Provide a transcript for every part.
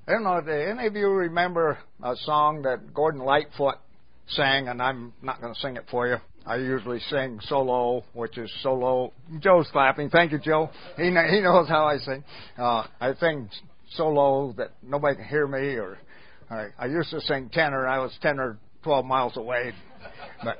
I don't know, do any of you remember a song that Gordon Lightfoot sang, and I'm not going to sing it for you. I usually sing solo, which is solo. Joe's clapping. Thank you, Joe. He knows how I sing. I sing solo that nobody can hear me, or I used to sing tenor. I was 10 or 12 miles away. But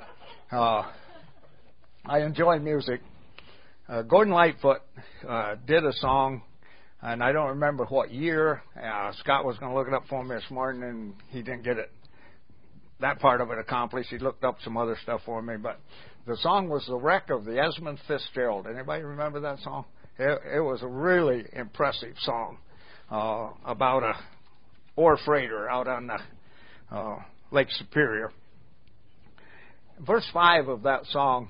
I enjoy music. Gordon Lightfoot did a song, and I don't remember what year. Scott was going to look it up for me this morning, and he didn't get it. That part of it accomplished. He looked up some other stuff for me, but the song was "The Wreck of the Esmond Fitzgerald." Anybody remember that song? It was a really impressive song about a ore freighter out on the Lake Superior. Verse 5 of that song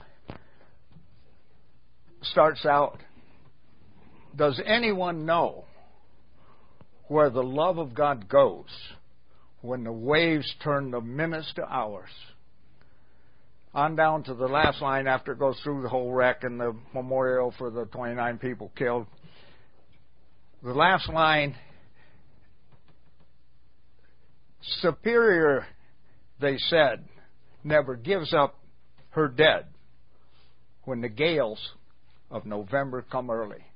starts out, "Does anyone know where the love of God goes when the waves turn the minutes to hours?" On down to the last line after it goes through the whole wreck and the memorial for the 29 people killed. The last line, "Superior," they said, "never gives up her dead when the gales of November come early."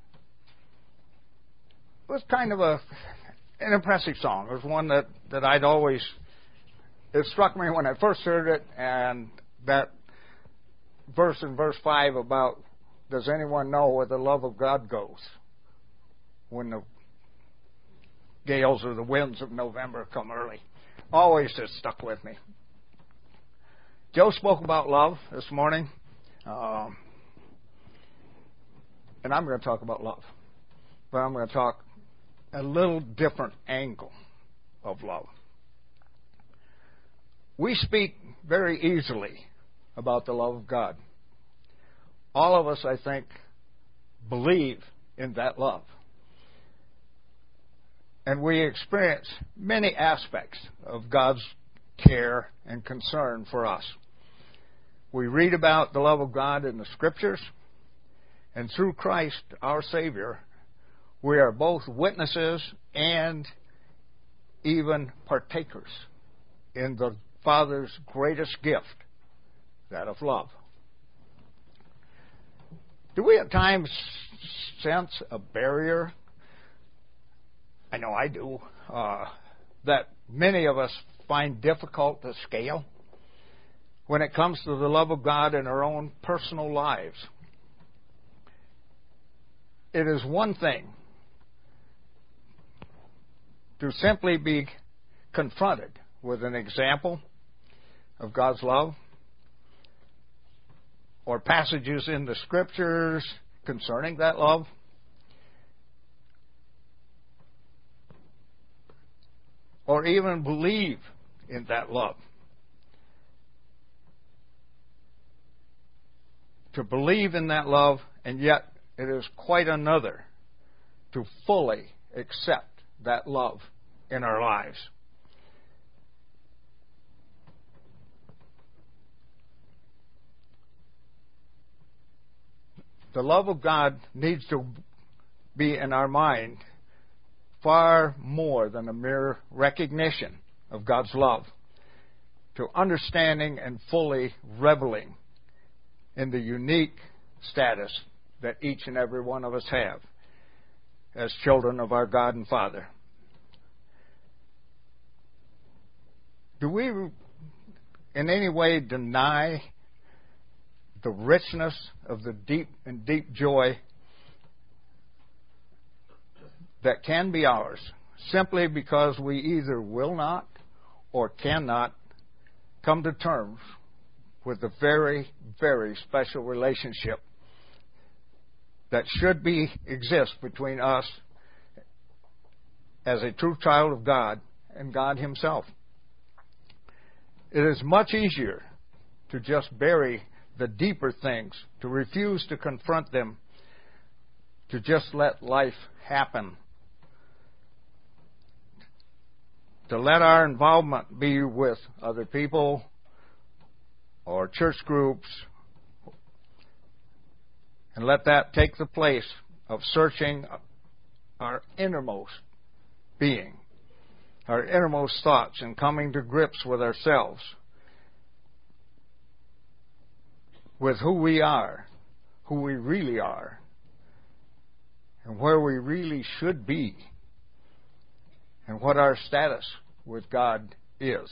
It was kind of an impressive song. It was one that I'd always, it struck me when I first heard it, and that verse in verse 5 about, "Does anyone know where the love of God goes when the gales or the winds of November come early?" Always just stuck with me. Joe spoke about love this morning, and I'm going to talk about love, but I'm going to talk a little different angle of love. We speak very easily about the love of God. All of us, I think, believe in that love. And we experience many aspects of God's care and concern for us. We read about the love of God in the Scriptures, and through Christ, our Savior, we are both witnesses and even partakers in the Father's greatest gift, that of love. Do we at times sense a barrier? I know I do, that many of us find difficult to scale when it comes to the love of God in our own personal lives. It is one thing to simply be confronted with an example of God's love or passages in the Scriptures concerning that love. Or even believe in that love. To believe in that love, and yet it is quite another to fully accept that love in our lives. The love of God needs to be in our mind far more than a mere recognition of God's love, to understanding and fully reveling in the unique status that each and every one of us have as children of our God and Father. Do we in any way deny the richness of the deep joy that can be ours simply because we either will not or cannot come to terms with the very, very special relationship that should exist between us as a true child of God and God Himself? It is much easier to just bury the deeper things, to refuse to confront them, to just let life happen, to let our involvement be with other people or church groups, and let that take the place of searching our innermost being our innermost thoughts and coming to grips with ourselves, with who we are, who we really are, and where we really should be, and what our status with God is.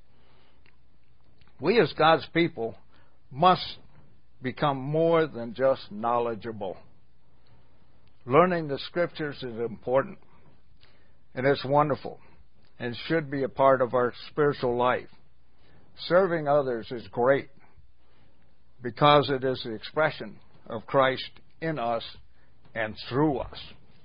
We as God's people must become more than just knowledgeable. Learning the Scriptures is important, and it's wonderful, and should be a part of our spiritual life. Serving others is great, because it is the expression of Christ in us and through us.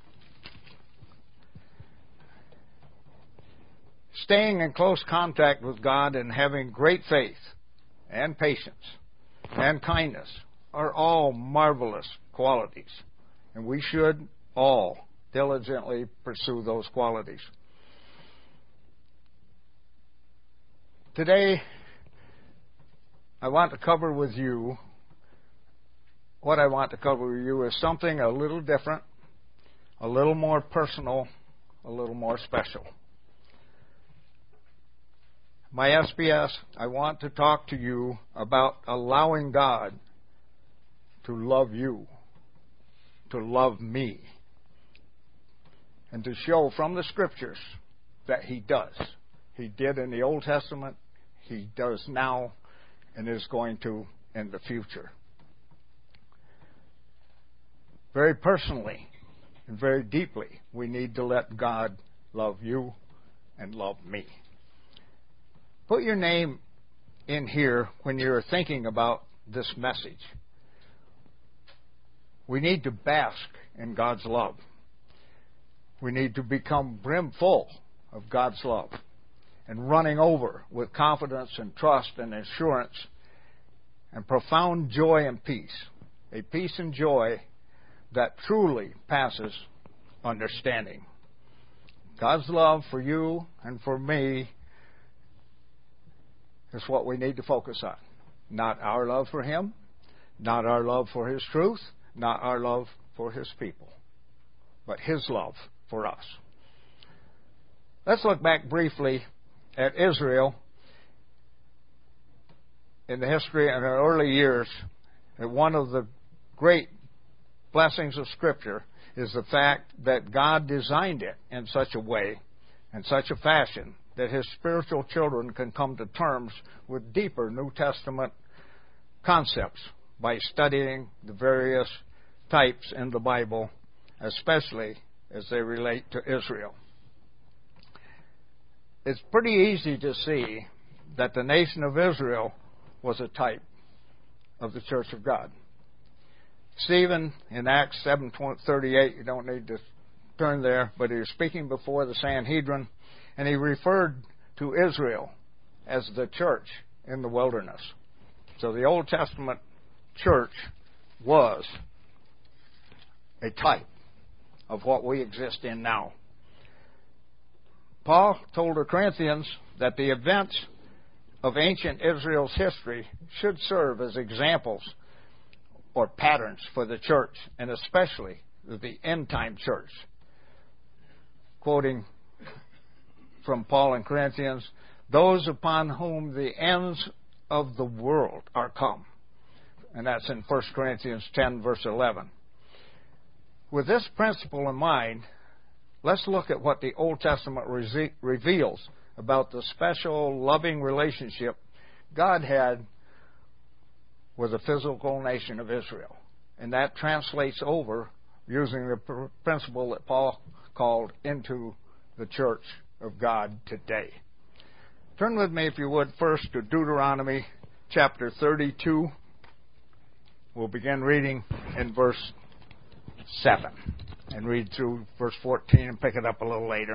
Staying in close contact with God and having great faith and patience and kindness are all marvelous qualities, and we should all diligently pursue those qualities. Today, I want to cover with you, what I want to cover with you is something a little different, a little more personal, a little more special. My SBS, I want to talk to you about allowing God to love you, to love me, and to show from the Scriptures that He does. He did in the Old Testament, He does now, and is going to in the future. Very personally and very deeply, we need to let God love you and love me. Put your name in here when you're thinking about this message. We need to bask in God's love. We need to become brimful of God's love and running over with confidence and trust and assurance and profound joy and peace. A peace and joy that truly passes understanding. God's love for you and for me is what we need to focus on. Not our love for Him, not our love for His truth, not our love for His people, but His love for us. Let's look back briefly at Israel in the history in our early years. And one of the great blessings of Scripture is the fact that God designed it in such a way, in such a fashion, that His spiritual children can come to terms with deeper New Testament concepts by studying the various types in the Bible, especially as they relate to Israel. It's pretty easy to see that the nation of Israel was a type of the Church of God. Stephen, in Acts 7:38, you don't need to turn there, but he was speaking before the Sanhedrin, and he referred to Israel as the church in the wilderness. So the Old Testament church was a type of what we exist in now. Paul told the Corinthians that the events of ancient Israel's history should serve as examples or patterns for the church, and especially the end-time church. Quoting from Paul in Corinthians, those upon whom the ends of the world are come. And that's in 1 Corinthians 10, verse 11. With this principle in mind, let's look at what the Old Testament reveals about the special, loving relationship God had with the physical nation of Israel. And that translates over using the principle that Paul called into the church of God today. Turn with me, if you would, first to Deuteronomy chapter 32. We'll begin reading in verse 7 and read through verse 14 and pick it up a little later.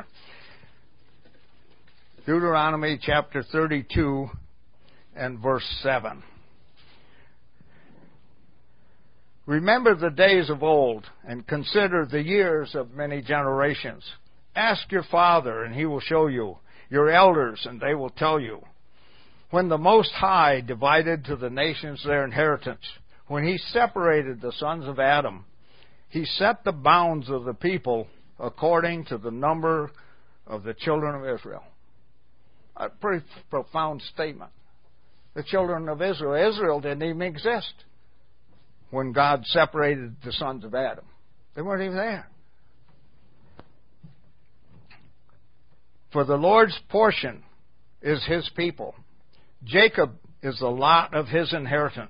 Deuteronomy chapter 32 and verse 7. Remember the days of old and consider the years of many generations. Ask your father, and he will show you, your elders, and they will tell you. When the Most High divided to the nations their inheritance, when He separated the sons of Adam, He set the bounds of the people according to the number of the children of Israel. A pretty profound statement. The children of Israel. Israel didn't even exist when God separated the sons of Adam. They weren't even there. For the Lord's portion is his people. Jacob is the lot of his inheritance.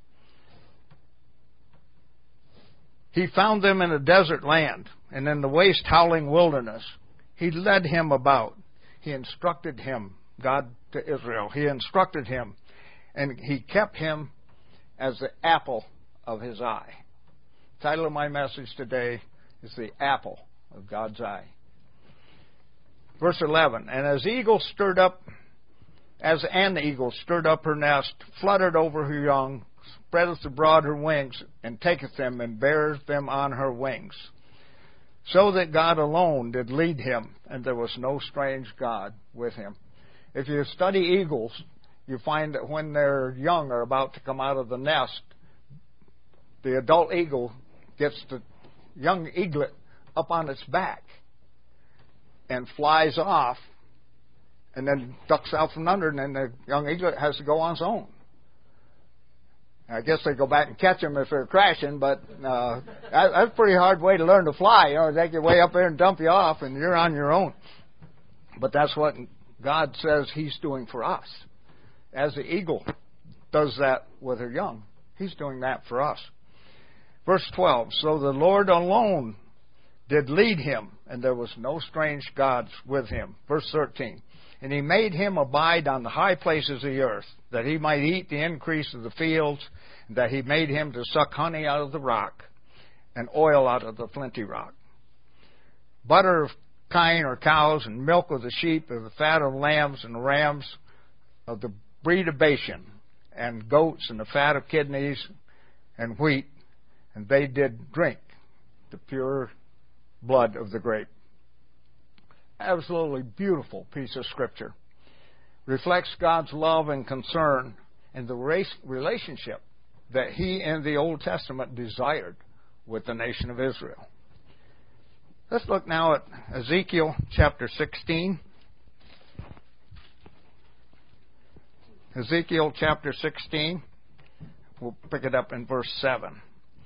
He found them in a desert land and in the waste howling wilderness. He led him about. He instructed him, God to Israel. He instructed him, and he kept him as the apple of his eye. The title of my message today is The Apple of God's Eye. Verse 11, and as an eagle stirred up her nest, fluttered over her young, spreadeth abroad her wings, and taketh them, and bears them on her wings. So that God alone did lead him, and there was no strange God with him. If you study eagles, you find that when their young are about to come out of the nest, the adult eagle gets the young eaglet up on its back and flies off, and then ducks out from under, and then the young eaglet has to go on its own. I guess they go back and catch them if they're crashing, but that's a pretty hard way to learn to fly. You know, take you way up there and dump you off, and you're on your own. But that's what God says he's doing for us. As the eagle does that with her young, he's doing that for us. Verse 12, so the Lord alone did lead him, and there was no strange gods with him. Verse 13, and he made him abide on the high places of the earth, that he might eat the increase of the fields, and that he made him to suck honey out of the rock, and oil out of the flinty rock. Butter of kine or cows, and milk of the sheep, and the fat of lambs and rams of the breed of Bashan, and goats, and the fat of kidneys, and wheat, and they did drink the pure blood of the grape. Absolutely beautiful piece of Scripture. Reflects God's love and concern and the relationship that he in the Old Testament desired with the nation of Israel. Let's look now at Ezekiel chapter 16. Ezekiel chapter 16. We'll pick it up in verse 7.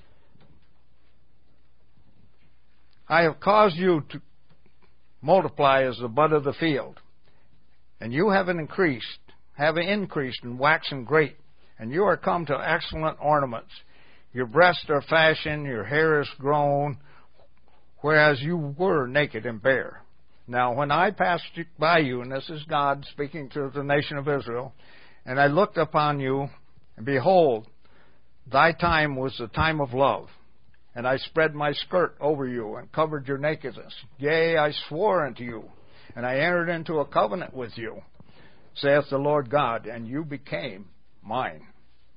I have caused you to multiply as the bud of the field, and you have increased and waxen great, and you are come to excellent ornaments. Your breasts are fashioned, your hair is grown, whereas you were naked and bare. Now when I passed by you, and this is God speaking to the nation of Israel, and I looked upon you, and behold, thy time was the time of love. And I spread my skirt over you and covered your nakedness. Yea, I swore unto you, and I entered into a covenant with you, saith the Lord God, and you became mine.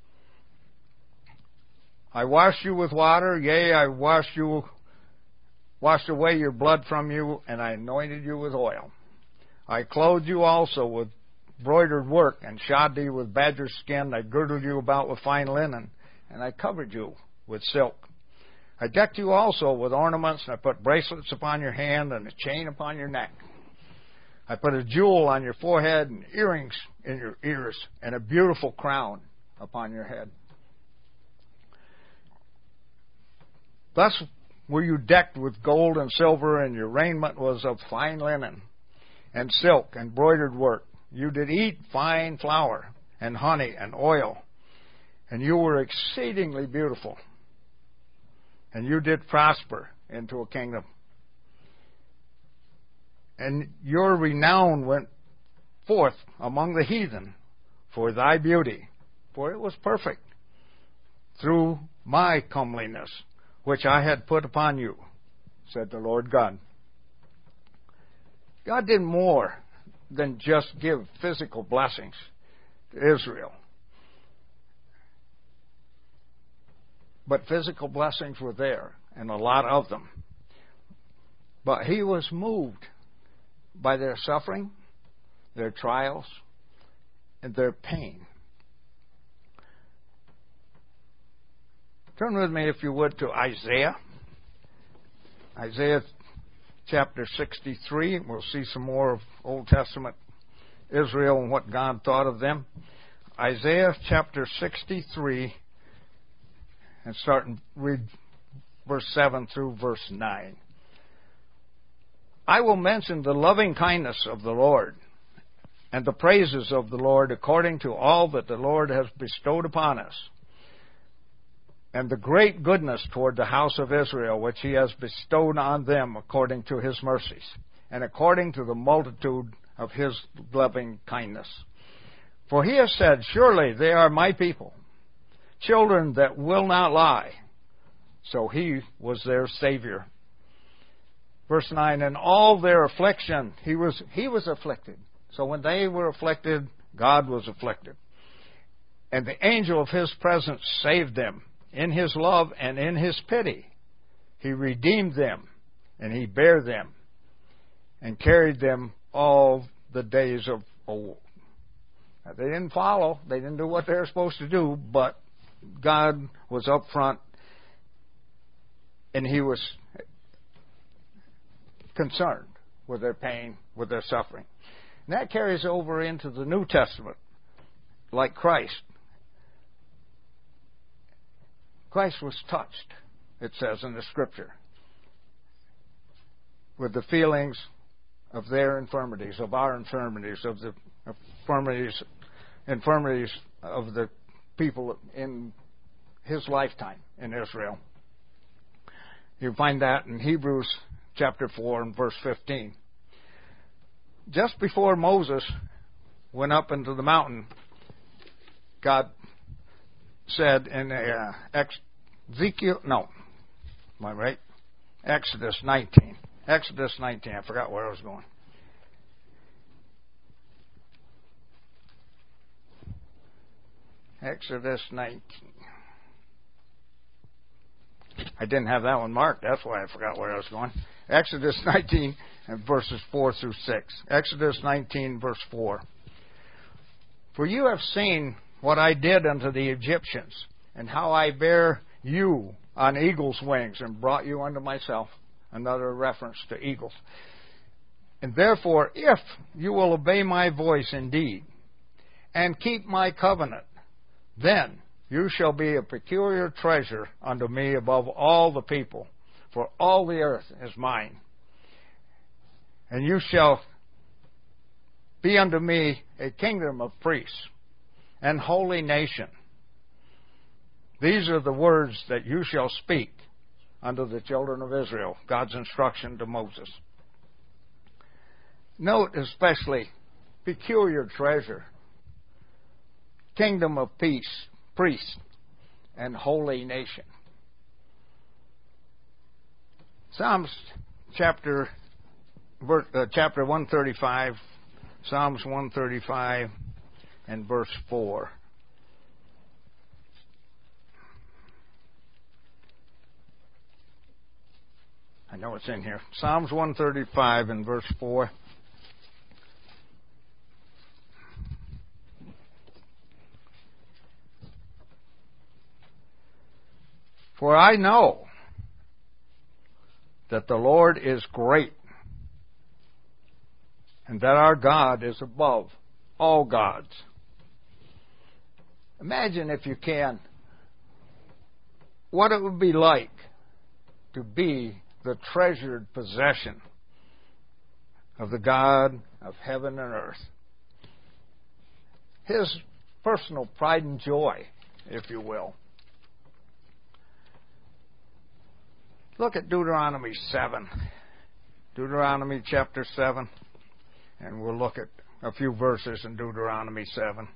I washed you with water, yea, I washed away your blood from you, and I anointed you with oil. I clothed you also with broidered work, and shod thee with badger skin. I girded you about with fine linen, and I covered you with silk. I decked you also with ornaments, and I put bracelets upon your hand and a chain upon your neck. I put a jewel on your forehead and earrings in your ears and a beautiful crown upon your head. Thus were you decked with gold and silver, and your raiment was of fine linen and silk and broidered work. You did eat fine flour and honey and oil, and you were exceedingly beautiful. And you did prosper into a kingdom. And your renown went forth among the heathen for thy beauty, for it was perfect, through my comeliness, which I had put upon you, said the Lord God. God did more than just give physical blessings to Israel. But physical blessings were there, and a lot of them. But he was moved by their suffering, their trials, and their pain. Turn with me, if you would, to Isaiah. Isaiah chapter 63. We'll see some more of Old Testament Israel and what God thought of them. Isaiah chapter 63, and starting read verse 7 through verse 9. I will mention the loving kindness of the Lord and the praises of the Lord according to all that the Lord has bestowed upon us, and the great goodness toward the house of Israel, which he has bestowed on them according to his mercies, and according to the multitude of his loving kindness. For he has said, surely they are my people, children that will not lie. So he was their Savior. Verse 9, in all their affliction, he was afflicted. So when they were afflicted, God was afflicted. And the angel of his presence saved them. In his love and in his pity, he redeemed them, and he bare them, and carried them all the days of old. Now, they didn't follow. They didn't do what they were supposed to do, but God was up front, and he was concerned with their pain, with their suffering. And that carries over into the New Testament, like Christ. Christ was touched, it says in the Scripture, with the feelings of their infirmities, of our infirmities, of the infirmities of the people in his lifetime in Israel. You find that in Hebrews chapter 4 and verse 15. Just before Moses went up into the mountain, God said in Exodus 19. Exodus 19. I forgot where I was going. Exodus 19. I didn't have that one marked. That's why I forgot where I was going. Exodus 19 and verses 4 through 6. Exodus 19 verse 4. For you have seen what I did unto the Egyptians, and how I bare you on eagle's wings and brought you unto myself. Another reference to eagles. And therefore, if you will obey my voice indeed, and keep my covenant, then you shall be a peculiar treasure unto me above all the people, for all the earth is mine. And you shall be unto me a kingdom of priests and holy nation. These are the words that you shall speak unto the children of Israel. God's instruction to Moses. Note especially peculiar treasure, kingdom of peace, priests, and holy nation. Psalms chapter 135, Psalms 135 and verse 4. I know it's in here. Psalms 135 and verse 4. For I know that the Lord is great, and that our God is above all gods. Imagine, if you can, what it would be like to be the treasured possession of the God of heaven and earth. His personal pride and joy, if you will. Look at Deuteronomy 7. Deuteronomy chapter 7. And we'll look at a few verses in Deuteronomy 7.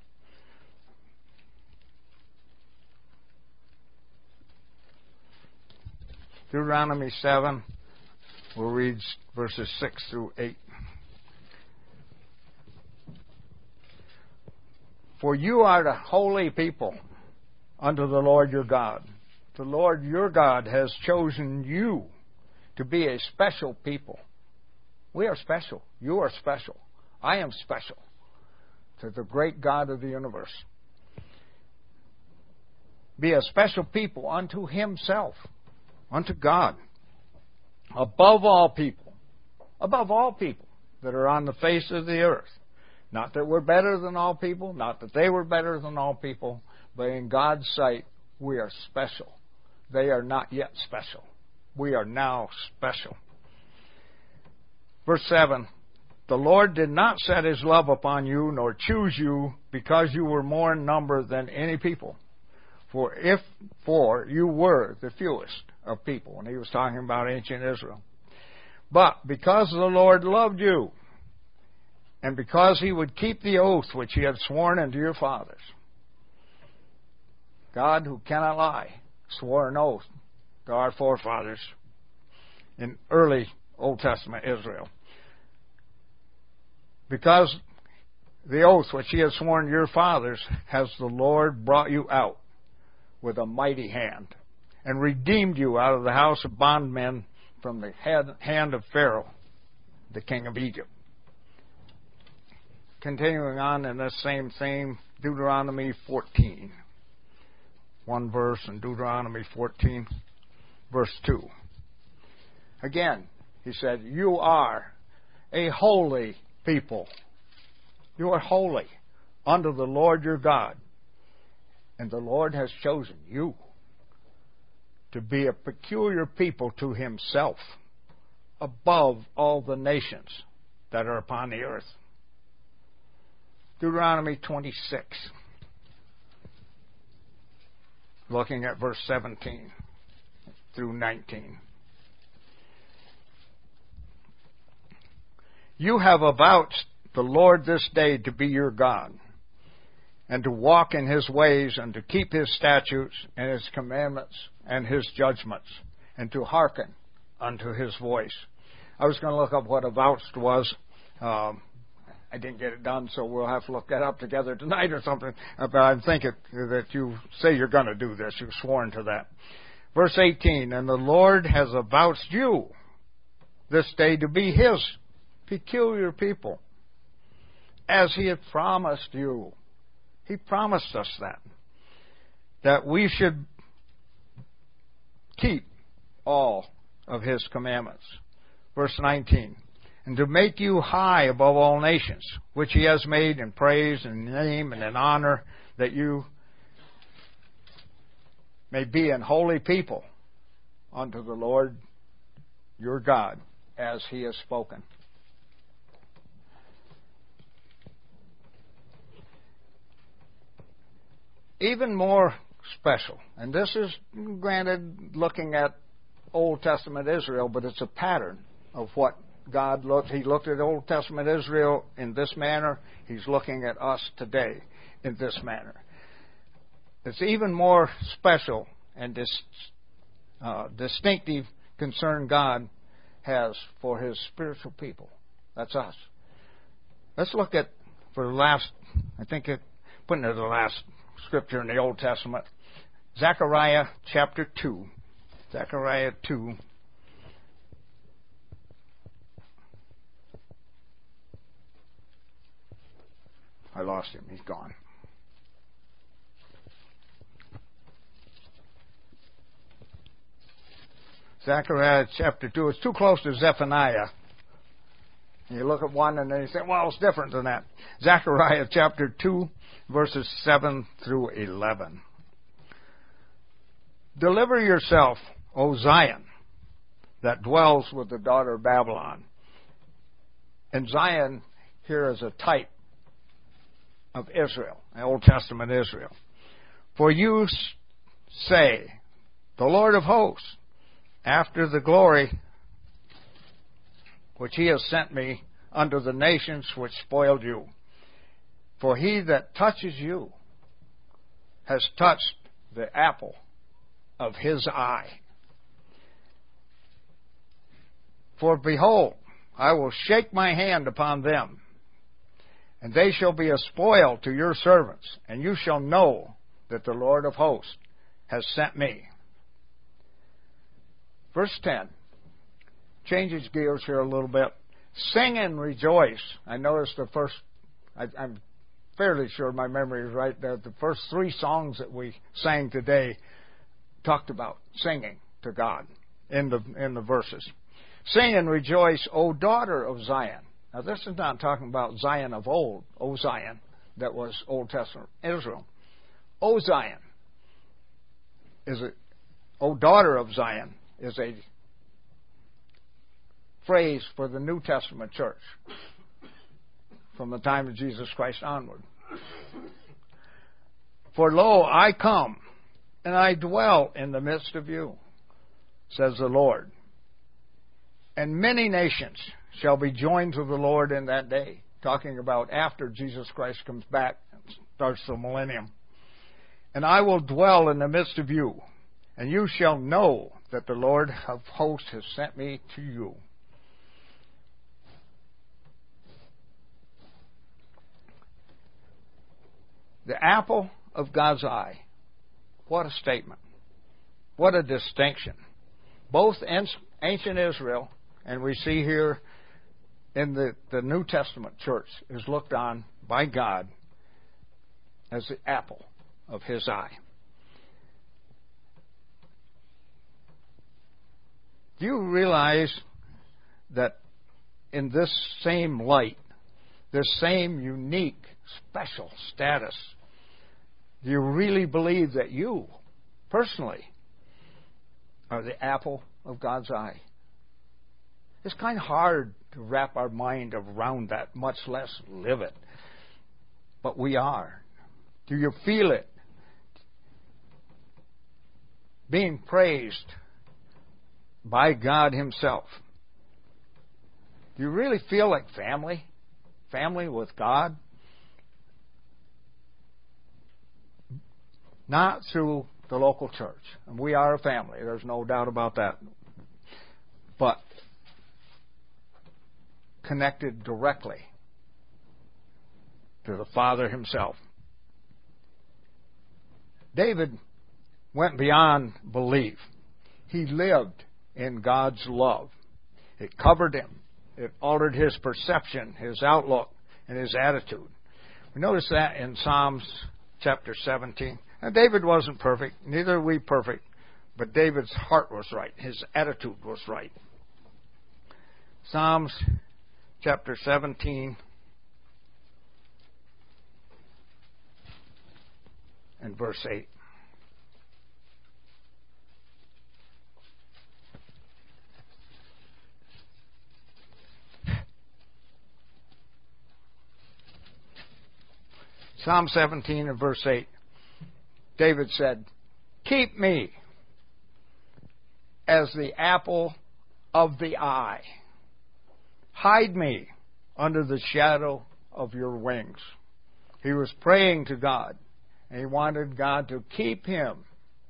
Deuteronomy 7, we'll read verses 6 through 8. For you are the holy people unto the Lord your God. The Lord your God has chosen you to be a special people. We are special. You are special. I am special to the great God of the universe. Be a special people unto himself, unto God, above all people. above all people that are on the face of the earth. Not that we're better than all people, not that they were better than all people, but in God's sight, we are special. They are not yet special. We are now special. Verse 7, the Lord did not set his love upon you, nor choose you, because you were more in number than any people. For you were the fewest of people. And he was talking about ancient Israel. But because the Lord loved you, and because he would keep the oath which he had sworn unto your fathers. God, who cannot lie, swore an oath to our forefathers in early Old Testament Israel. Because the oath which he had sworn to your fathers has the Lord brought you out with a mighty hand, and redeemed you out of the house of bondmen from the hand of Pharaoh, the king of Egypt. Continuing on in this same theme, Deuteronomy 14. One verse in Deuteronomy 14, verse 2. Again, he said, you are a holy people. You are holy unto the Lord your God. And the Lord has chosen you to be a peculiar people to himself above all the nations that are upon the earth. Deuteronomy 26, looking at verse 17 through 19. You have avouched the Lord this day to be your God, and to walk in his ways, and to keep his statutes and his commandments and his judgments, and to hearken unto his voice. I was going to look up what avouched was. I didn't get it done, so we'll have to look that up together tonight or something. But I'm thinking that you say you're going to do this. You've sworn to that. Verse 18, and the Lord has avouched you this day to be his peculiar people, as he had promised you. He promised us that we should keep all of his commandments. Verse 19, and to make you high above all nations, which he has made in praise and name and in honor, that you may be an holy people unto the Lord your God, as he has spoken. Even more special, and this is granted looking at Old Testament Israel, but it's a pattern of what God looked. He looked at Old Testament Israel in this manner. He's looking at us today in this manner. It's even more special and distinctive concern God has for his spiritual people. That's us. Let's look at, for the last, I think putting it the last scripture in the Old Testament, Zechariah chapter 2. Zechariah 2. I lost him. He's gone. Zechariah chapter 2. It's too close to Zephaniah. You look at one and then you say, well, it's different than that. Zechariah chapter 2, verses 7 through 11. Deliver yourself, O Zion, that dwells with the daughter of Babylon. And Zion here is a type of Israel, the Old Testament Israel. For you say, the Lord of hosts, after the glory which he has sent me unto the nations which spoiled you. For he that touches you has touched the apple of his eye. For behold, I will shake my hand upon them, and they shall be a spoil to your servants, and you shall know that the Lord of hosts has sent me. Verse 10 changes gears here a little bit. Sing and rejoice. I noticed the first, I'm fairly sure my memory is right, that the first three songs that we sang today talked about singing to God in the verses. Sing and rejoice, O daughter of Zion. Now, this is not talking about Zion of old, O Zion, that was Old Testament Israel. O Zion O daughter of Zion is a phrase for the New Testament church from the time of Jesus Christ onward. For lo, I come, and I dwell in the midst of you, says the Lord. And many nations shall be joined to the Lord in that day. Talking about after Jesus Christ comes back and starts the millennium. And I will dwell in the midst of you, and you shall know that the Lord of hosts has sent me to you. The apple of God's eye. What a statement. What a distinction. Both ancient Israel, and we see here in the New Testament church, is looked on by God as the apple of His eye. Do you realize that in this same light, this same unique, special status, do you really believe that you, personally, are the apple of God's eye? It's kind of hard to wrap our mind around that, much less live it. But we are. Do you feel it? Being praised by God Himself. Do you really feel like family? Family with God? Not through the local church. And we are a family. There's no doubt about that. But connected directly to the Father Himself. David went beyond belief. He lived in God's love. It covered him. It altered his perception, his outlook, and his attitude. We notice that in Psalms chapter 17. Now, David wasn't perfect, neither are we perfect, but David's heart was right. His attitude was right. Psalms chapter 17 and verse 8. Psalm 17 and verse 8. David said, "Keep me as the apple of the eye. Hide me under the shadow of your wings." He was praying to God, and he wanted God to keep him.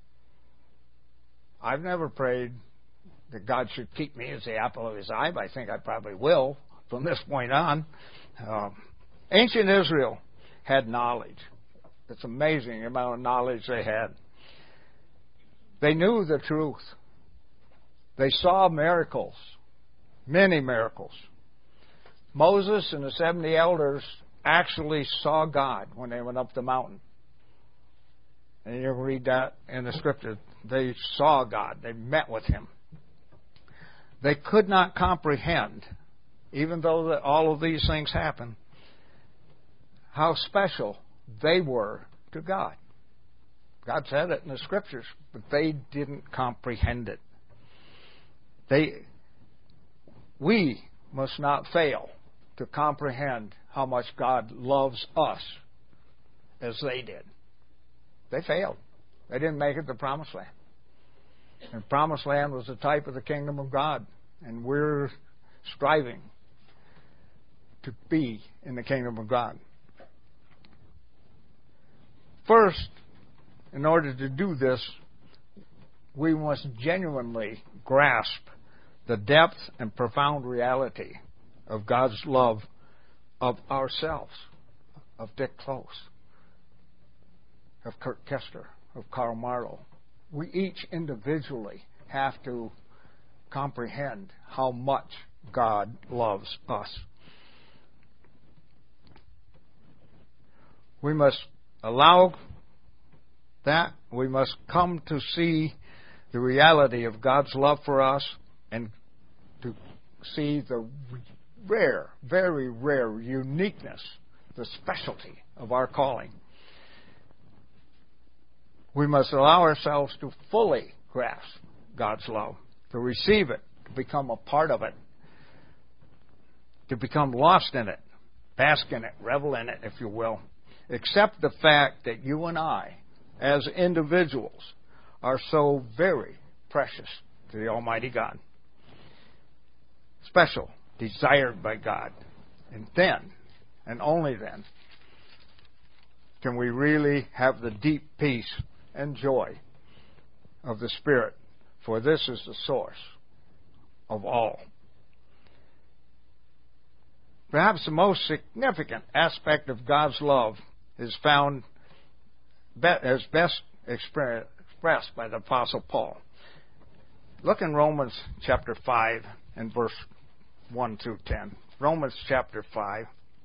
I've never prayed that God should keep me as the apple of His eye, but I think I probably will from this point on. Ancient Israel had knowledge. It's amazing the amount of knowledge they had. They knew the truth. They saw miracles, many miracles. Moses and the 70 elders actually saw God when they went up the mountain. And you read that in the scripture. They saw God. They met with Him. They could not comprehend, even though all of these things happened, how special they were to God. God said it in the scriptures, but they didn't comprehend it. We must not fail to comprehend how much God loves us as they did. They failed. They didn't make it to the Promised Land. And the Promised Land was a type of the kingdom of God, and we're striving to be in the kingdom of God. First, in order to do this, we must genuinely grasp the depth and profound reality of God's love of ourselves, of Dick Close, of Kurt Kester, of Karl Marlowe. We each individually have to comprehend how much God loves us. We must allow that. We must come to see the reality of God's love for us and to see the rare, very rare uniqueness, the specialty of our calling. We must allow ourselves to fully grasp God's love, to receive it, to become a part of it, to become lost in it, bask in it, revel in it, if you will. Accept the fact that you and I, as individuals, are so very precious to the Almighty God. Special, desired by God. And then, and only then, can we really have the deep peace and joy of the Spirit, for this is the source of all. Perhaps the most significant aspect of God's love is found as best expressed by the Apostle Paul. Look in Romans chapter 5 and verse 1 through 10. Romans chapter 5.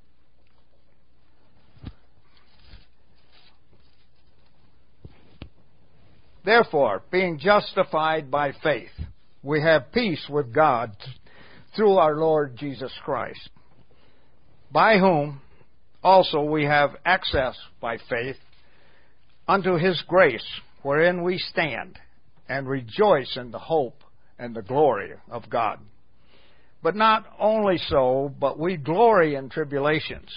Therefore, being justified by faith, we have peace with God through our Lord Jesus Christ, by whom also we have access by faith unto His grace, wherein we stand, and rejoice in the hope and the glory of God. But not only so, but we glory in tribulations,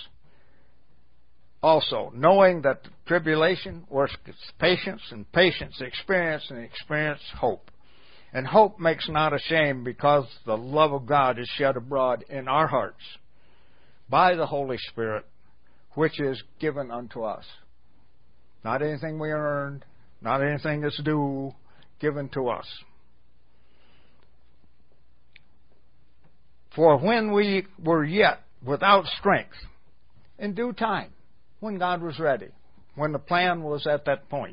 also, knowing that tribulation works patience, and patience experience, and experience hope. And hope makes not ashamed, because the love of God is shed abroad in our hearts by the Holy Spirit, which is given unto us. Not anything we earned, not anything that's due, given to us. For when we were yet without strength, in due time, when God was ready, when the plan was at that point,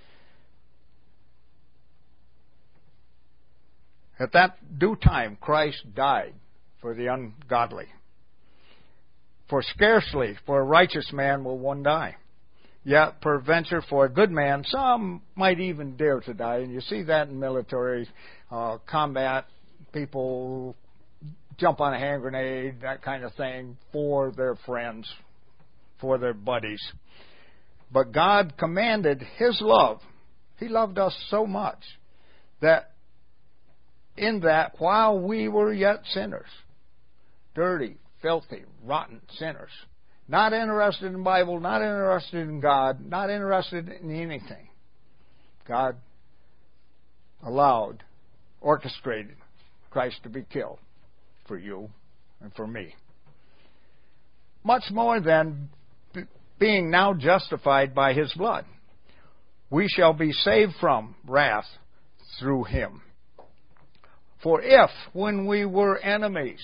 at that due time, Christ died for the ungodly. For scarcely for a righteous man will one die. Yet, peradventure, for a good man, some might even dare to die. And you see that in military combat. People jump on a hand grenade, that kind of thing, for their friends, for their buddies. But God commanded His love. He loved us so much that in that, while we were yet sinners, dirty, filthy, rotten sinners, not interested in the Bible, not interested in God, not interested in anything, God allowed, orchestrated Christ to be killed for you and for me. Much more than being now justified by His blood, we shall be saved from wrath through Him. For if, when we were enemies,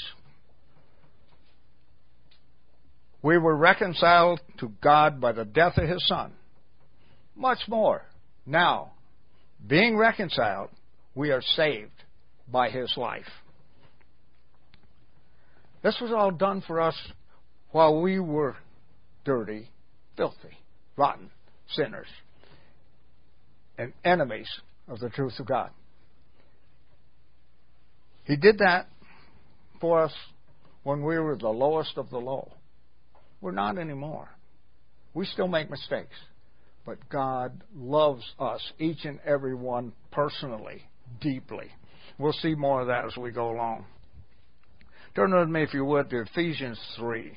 we were reconciled to God by the death of His Son, much more, now, being reconciled, we are saved by His life. This was all done for us while we were dirty, filthy, rotten sinners and enemies of the truth of God. He did that for us when we were the lowest of the low. We're not anymore. We still make mistakes. But God loves us, each and every one, personally, deeply. We'll see more of that as we go along. Turn with me, if you would, to Ephesians 3.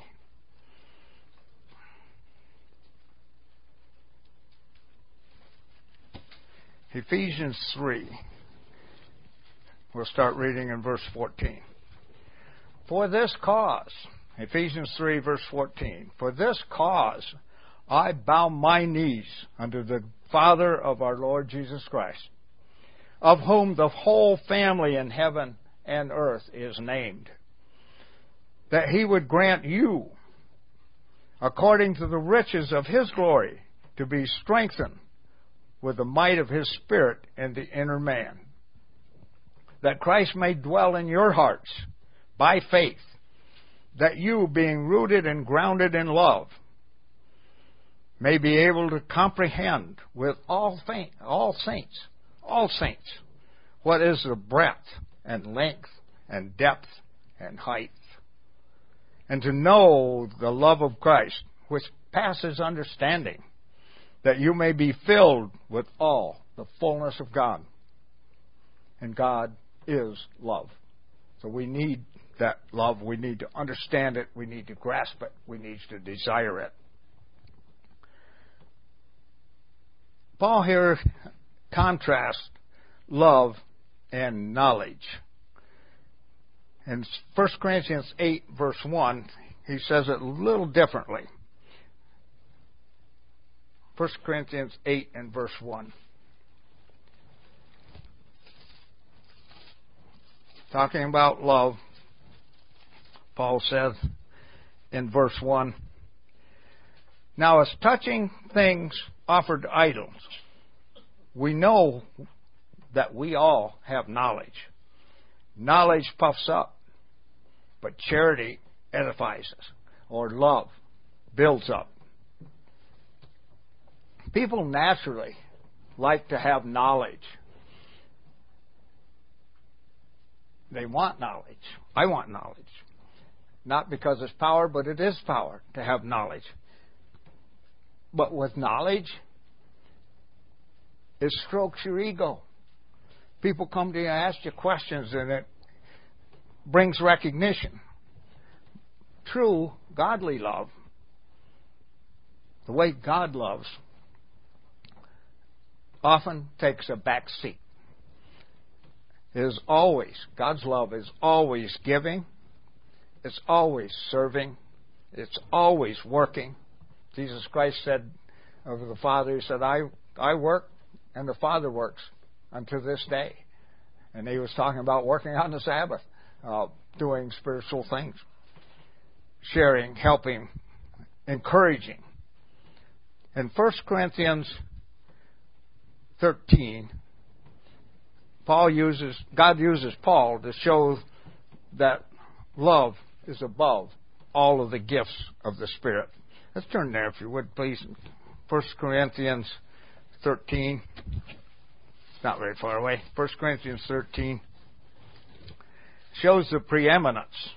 Ephesians 3. We'll start reading in verse 14. For this cause, Ephesians 3, verse 14, for this cause I bow my knees unto the Father of our Lord Jesus Christ, of whom the whole family in heaven and earth is named, that He would grant you, according to the riches of His glory, to be strengthened with the might of His Spirit in the inner man, that Christ may dwell in your hearts by faith, that you, being rooted and grounded in love, may be able to comprehend with all saints, what is the breadth and length and depth and height, and to know the love of Christ, which passes understanding, that you may be filled with all the fullness of God. And God is love. So we need that love. We need to understand it. We need to grasp it. We need to desire it. Paul here contrasts love and knowledge. In 1 Corinthians 8, verse 1, he says it a little differently. 1 Corinthians 8 and verse 1. Talking about love, Paul says in verse 1, "Now as touching things offered to idols, we know that we all have knowledge. Knowledge puffs up, but charity edifies us," or love builds up. People naturally like to have knowledge. They want knowledge. I want knowledge. Not because it's power, but it is power to have knowledge. But with knowledge, it strokes your ego. People come to you and ask you questions, and it brings recognition. True, godly love, the way God loves, often takes a back seat. God's love is always giving. It's always serving. It's always working. Jesus Christ said of the Father, He said, I work and the Father works unto this day. And He was talking about working on the Sabbath, doing spiritual things, sharing, helping, encouraging. In 1 Corinthians 13, God uses Paul to show that love is above all of the gifts of the Spirit. Let's turn there, if you would, please. 1 Corinthians 13. It's not very far away. 1 Corinthians 13 shows the preeminence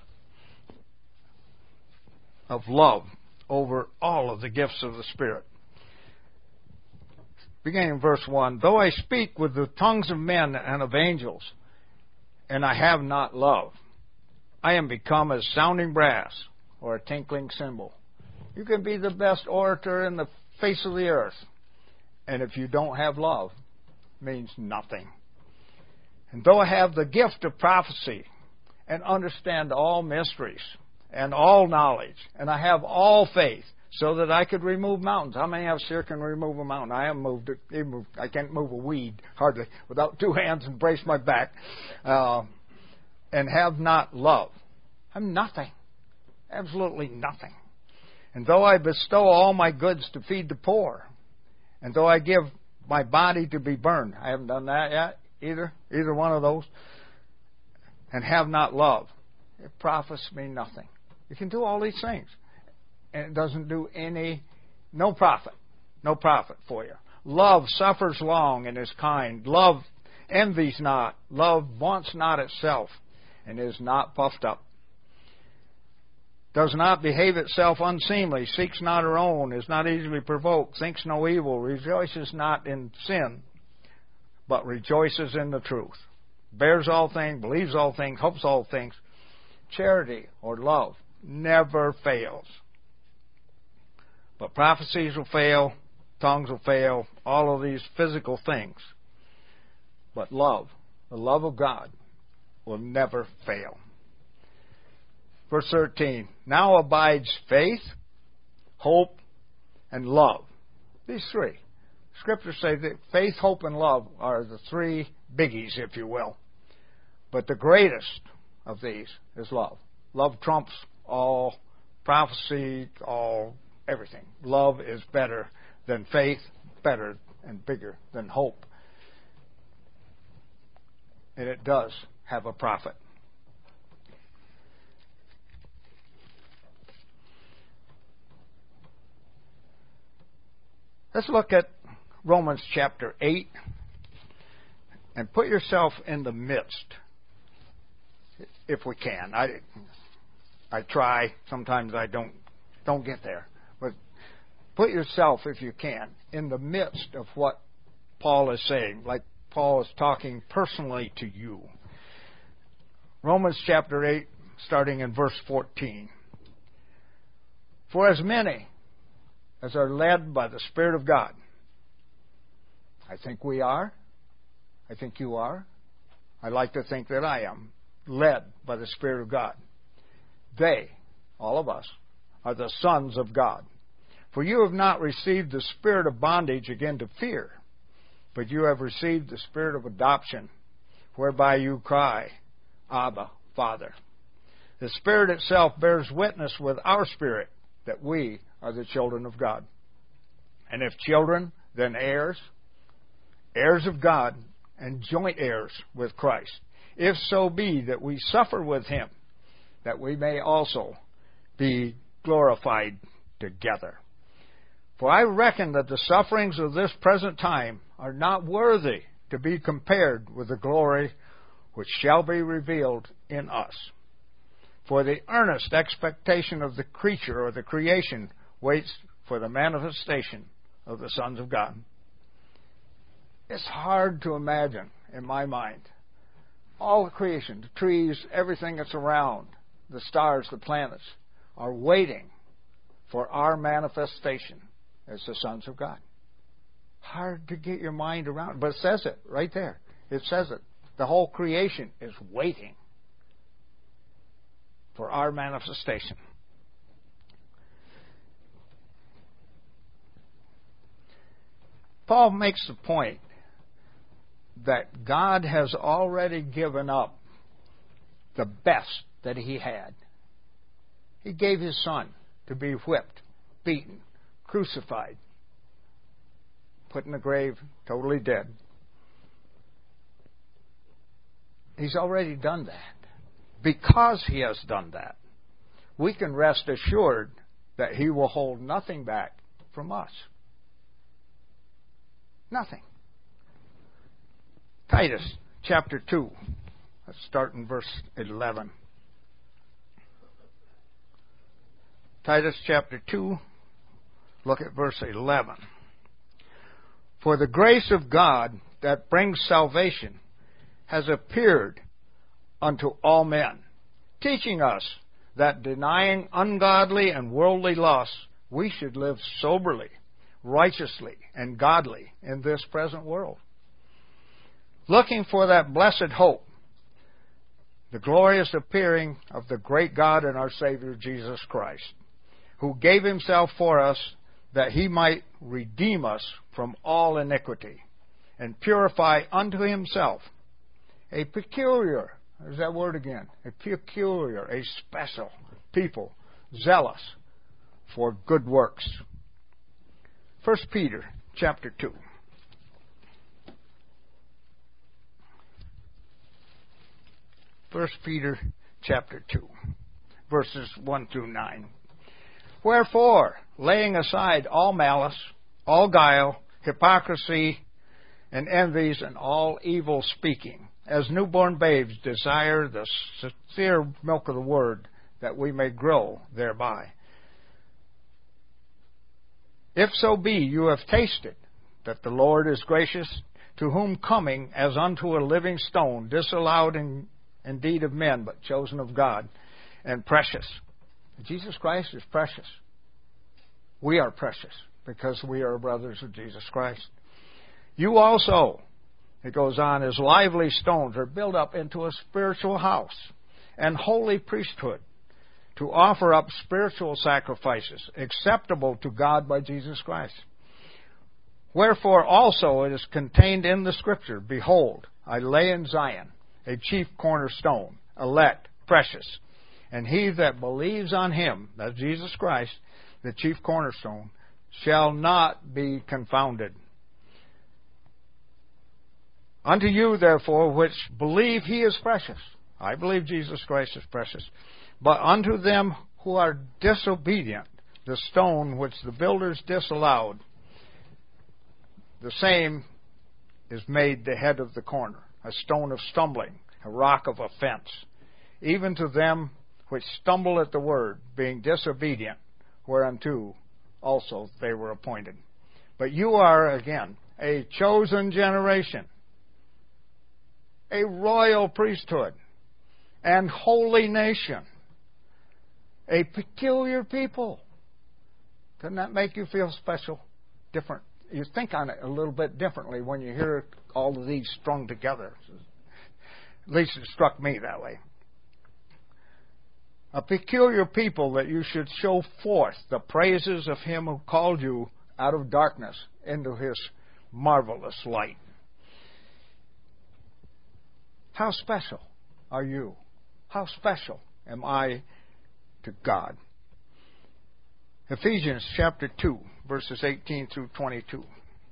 of love over all of the gifts of the Spirit. Beginning in verse 1, "Though I speak with the tongues of men and of angels, and I have not love, I am become as sounding brass or a tinkling cymbal." You can be the best orator in the face of the earth, and if you don't have love, it means nothing. "And though I have the gift of prophecy and understand all mysteries and all knowledge, and I have all faith, so that I could remove mountains." How many of us here can remove a mountain? I haven't moved it. I can't move a weed, hardly, without two hands and brace my back. And have not love, I'm nothing. Absolutely nothing. "And though I bestow all my goods to feed the poor, and though I give my body to be burned," I haven't done that yet, either one of those, "and have not love, it profits me nothing." You can do all these things, and it doesn't do no profit for you. "Love suffers long and is kind. Love envies not. Love wants not itself, and is not puffed up. Does not behave itself unseemly, seeks not her own, is not easily provoked, thinks no evil, rejoices not in sin, but rejoices in the truth. Bears all things, believes all things, hopes all things." Charity or love never fails. But prophecies will fail, tongues will fail, all of these physical things. But love, the love of God, will never fail. Verse 13, "Now abides faith, hope, and love." These three. Scriptures say that faith, hope, and love are the three biggies, if you will. But the greatest of these is love. Love trumps all prophecy, all everything. Love is better than faith, better and bigger than hope. And it does have a profit. Let's look at Romans chapter 8 and put yourself in the midst. if we can. I try. Sometimes I don't get there. But put yourself, if you can, in the midst of what Paul is saying, like Paul is talking personally to you. Romans chapter 8, starting in verse 14. For as many as are led by the Spirit of God, I think we are, I think you are, I like to think that I am, led by the Spirit of God. They, all of us, are the sons of God. For you have not received the spirit of bondage again to fear, but you have received the spirit of adoption, whereby you cry, Abba, Father. The Spirit itself bears witness with our spirit that we are the children of God. And if children, then heirs, heirs of God, and joint heirs with Christ, if so be that we suffer with him, that we may also be glorified together. For I reckon that the sufferings of this present time are not worthy to be compared with the glory which shall be revealed in us. For the earnest expectation of the creature or the creation waits for the manifestation of the sons of God. It's hard to imagine, in my mind, all the creation, the trees, everything that's around, the stars, the planets, are waiting for our manifestation as the sons of God. Hard to get your mind around, but it says it right there. It says it. The whole creation is waiting for our manifestation. Paul makes the point that God has already given up the best that he had. He gave his Son to be whipped, beaten, crucified, put in the grave, totally dead. He's already done that. Because he has done that, we can rest assured that he will hold nothing back from us. Nothing. Titus chapter 2. Let's start in verse 11. Titus chapter 2, look at verse 11. For the grace of God that brings salvation has appeared unto all men, teaching us that denying ungodly and worldly lusts, we should live soberly, righteously, and godly in this present world, looking for that blessed hope, the glorious appearing of the great God and our Savior Jesus Christ, who gave himself for us that he might redeem us from all iniquity and purify unto himself a peculiar, there's that word again, a peculiar, a special people, zealous for good works. 1 Peter chapter 2. 1 Peter chapter 2, verses 1 through 9. Wherefore, laying aside all malice, all guile, hypocrisy, and envies, and all evil speaking, as newborn babes desire the sincere milk of the word, that we may grow thereby. If so be you have tasted that the Lord is gracious, to whom coming as unto a living stone, disallowed indeed of men, but chosen of God, and precious. Jesus Christ is precious. We are precious because we are brothers of Jesus Christ. You also, it goes on, as lively stones are built up into a spiritual house and holy priesthood, to offer up spiritual sacrifices acceptable to God by Jesus Christ. Wherefore also it is contained in the Scripture, Behold, I lay in Zion a chief cornerstone, elect, precious, and he that believes on him, that's Jesus Christ, the chief cornerstone, shall not be confounded. Unto you, therefore, which believe he is precious. I believe Jesus Christ is precious. But unto them who are disobedient, the stone which the builders disallowed, the same is made the head of the corner, a stone of stumbling, a rock of offense. even to them which stumble at the word, being disobedient, whereunto also they were appointed. But you are, again, a chosen generation, a royal priesthood, and holy nation, a peculiar people. Doesn't that make you feel special? Different. You think on it a little bit differently when you hear all of these strung together. At least it struck me that way. A peculiar people, that you should show forth the praises of him who called you out of darkness into his marvelous light. How special are you? How special am I to God? Ephesians chapter 2, verses 18 through 22.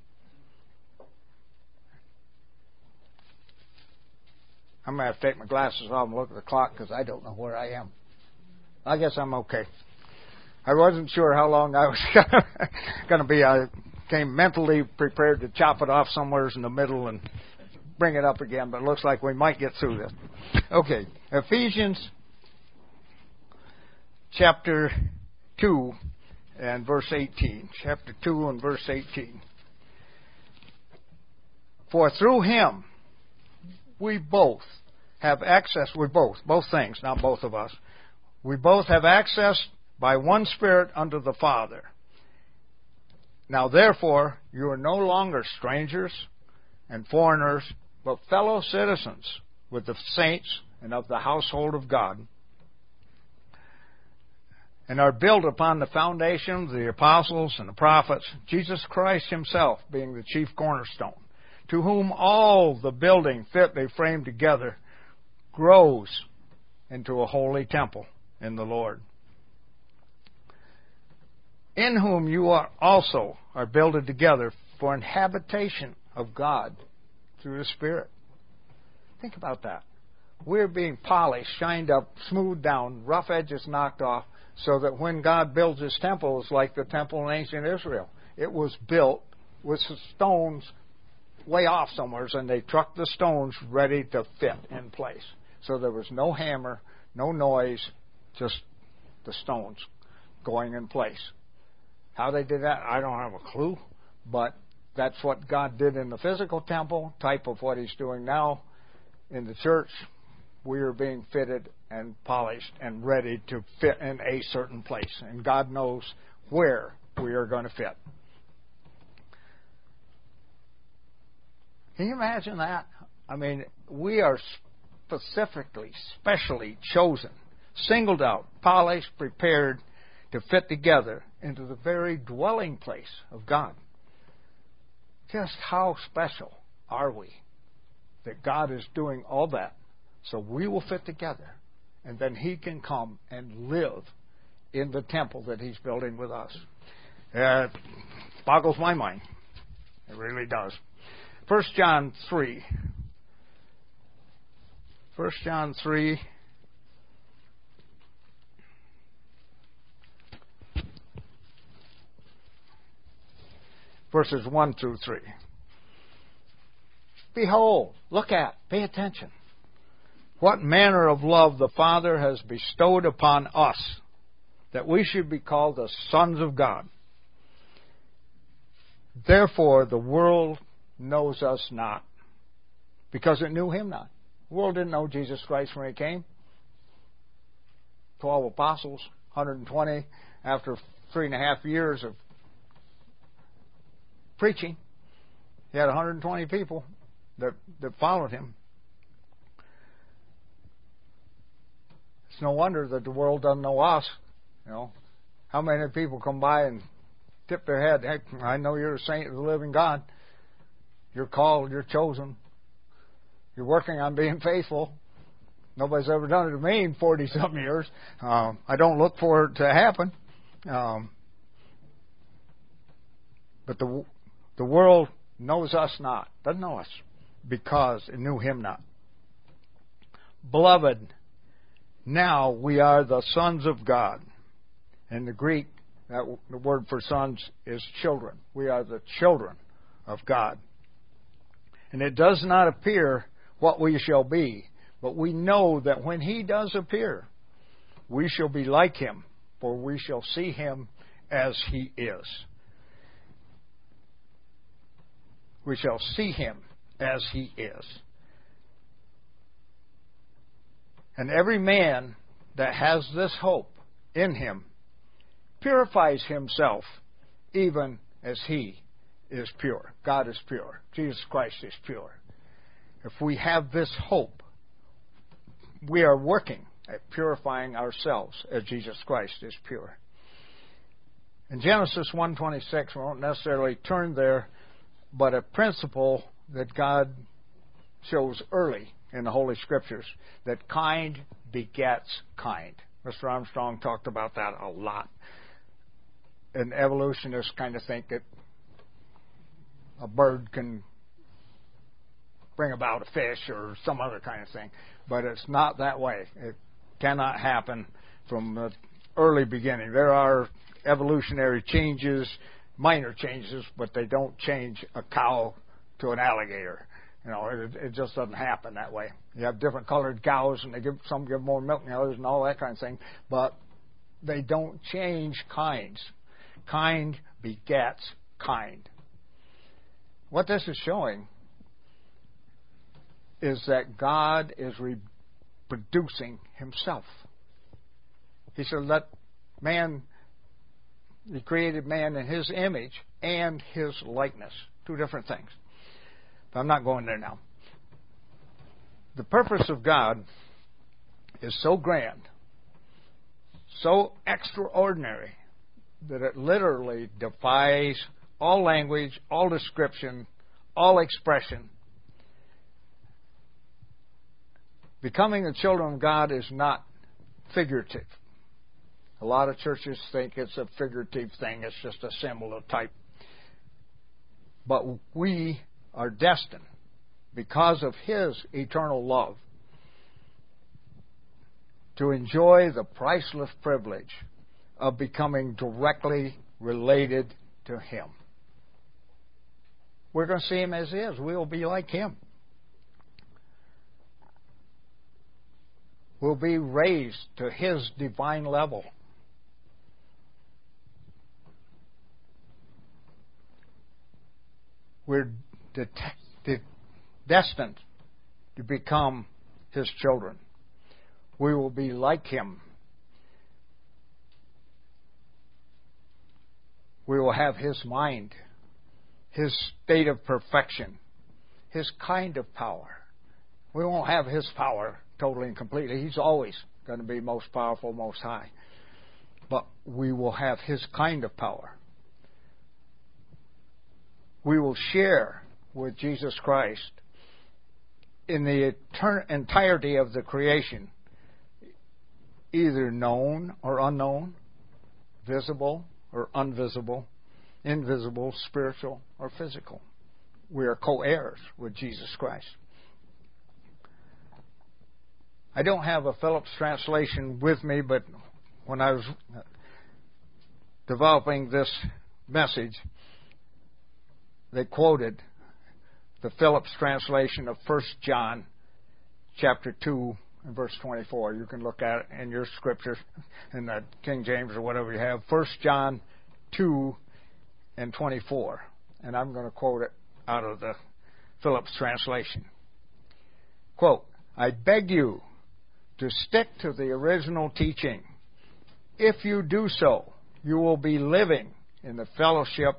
I'm going to have to take my glasses off and look at the clock because I don't know where I am. I guess I'm okay. I wasn't sure how long I was going to be. I came mentally prepared to chop it off somewhere in the middle and bring it up again, but it looks like we might get through this. Okay, Ephesians chapter 2 and verse 18. Chapter 2 and verse 18. For through him we both have access, both things, not both of us. We both have access by one Spirit unto the Father. Now therefore, you are no longer strangers and foreigners, but fellow citizens with the saints and of the household of God, and are built upon the foundation of the apostles and the prophets, Jesus Christ himself being the chief cornerstone, to whom all the building fitly framed together grows into a holy temple in the Lord, in whom you are also are builded together for an habitation of God through the Spirit. Think about that. We're being polished, shined up, smoothed down, rough edges knocked off, so that when God builds his temple, it's like the temple in ancient Israel. It was built with stones way off somewhere, and they trucked the stones ready to fit in place. So there was no hammer, no noise, just the stones going in place. How they did that, I don't have a clue, but that's what God did in the physical temple, type of what he's doing now in the church. We are being fitted and polished and ready to fit in a certain place, and God knows where we are going to fit. Can you imagine that? I mean, we are specifically, specially chosen, singled out, polished, prepared to fit together into the very dwelling place of God. Just how special are we that God is doing all that so we will fit together, and then he can come and live in the temple that he's building with us. It boggles my mind. It really does. 1 John 3. 1 John 3. Verses 1 through 3. Behold, look at, pay attention. What manner of love the Father has bestowed upon us, that we should be called the sons of God. Therefore the world knows us not, because it knew him not. The world didn't know Jesus Christ when he came. 12 apostles, 120 after 3.5 years of preaching. He had 120 people that followed him. It's no wonder that the world doesn't know us. You know, how many people come by and tip their head, hey, I know you're a saint of the living God. You're called, you're chosen. You're working on being faithful. Nobody's ever done it to me in 40-something years. I don't look for it to happen. But the world knows us not, doesn't know us, because it knew him not. Beloved, now we are the sons of God. In the Greek, the word for sons is children. We are the children of God. And it does not appear what we shall be, But we know that when He does appear, we shall be like Him, for we shall see Him as He is. We shall see Him as He is. And every man that has this hope in him purifies himself even as He is pure. God is pure. Jesus Christ is pure. If we have this hope, we are working at purifying ourselves as Jesus Christ is pure. In Genesis 1:26, we won't necessarily turn there, but a principle that God shows early in the Holy Scriptures, that kind begets kind. Mr. Armstrong talked about that a lot. And evolutionists kind of think that a bird can bring about a fish or some other kind of thing. But it's not that way. It cannot happen from the early beginning. There are evolutionary changes, minor changes, but they don't change a cow to an alligator. You know, it just doesn't happen that way. You have different colored cows, and some give more milk than others, and all that kind of thing. But they don't change kinds. Kind begets kind. What this is showing is that God is reproducing Himself. He said, "Let man." He created man in His image and His likeness. Two different things. But I'm not going there now. The purpose of God is so grand, so extraordinary, that it literally defies all language, all description, all expression. Becoming the children of God is not figurative. A lot of churches think it's a figurative thing. It's just a symbol of type. But we are destined, because of His eternal love, to enjoy the priceless privilege of becoming directly related to Him. We're going to see Him as He is. We will be like Him. We'll be raised to His divine level. We're destined to become His children. We will be like Him. We will have His mind, His state of perfection, His kind of power. We won't have His power totally and completely. He's always going to be most powerful, most high. But we will have His kind of power. We will share with Jesus Christ in the entirety of the creation, either known or unknown, visible or invisible, spiritual or physical. We are co-heirs with Jesus Christ. I don't have a Phillips translation with me, but when I was developing this message, they quoted the Phillips translation of 1 John chapter 2 and verse 24. You can look at it in your scriptures, in the King James or whatever you have. 1 John 2 and 24. And I'm going to quote it out of the Phillips translation. Quote, "I beg you to stick to the original teaching. If you do so, you will be living in fellowship